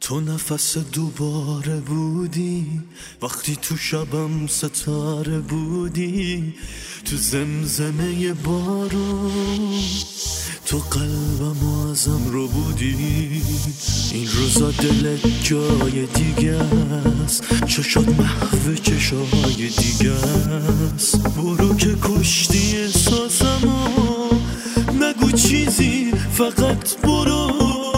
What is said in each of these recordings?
تو نفس دوباره بودی وقتی تو شبم ستاره بودی، تو زمزمه بارون تو قلبم ازم رو بودی. این روزا دلت جای دیگه است، چشات محو چشای دیگه است. برو که کشتی احساسمو، نگو چیزی فقط برو.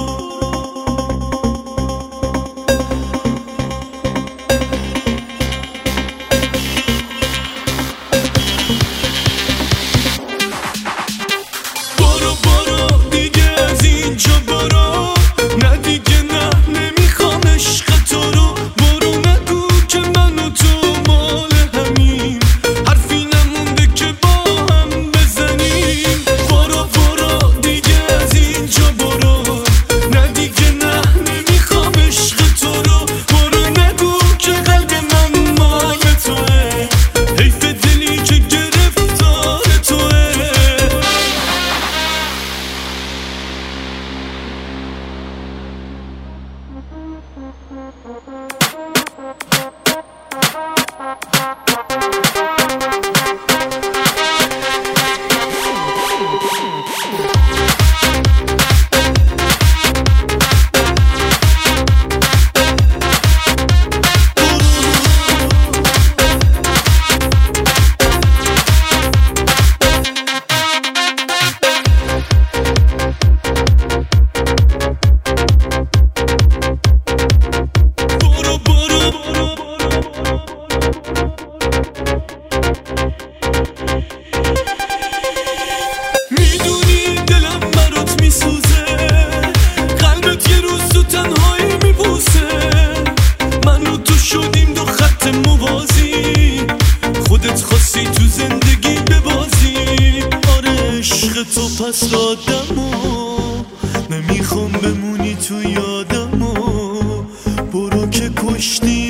خودت خواستی تو زندگی ببازی، آره عشق تو پس دادمو، نمیخوام بمونی تو یادمو. برو که کشتی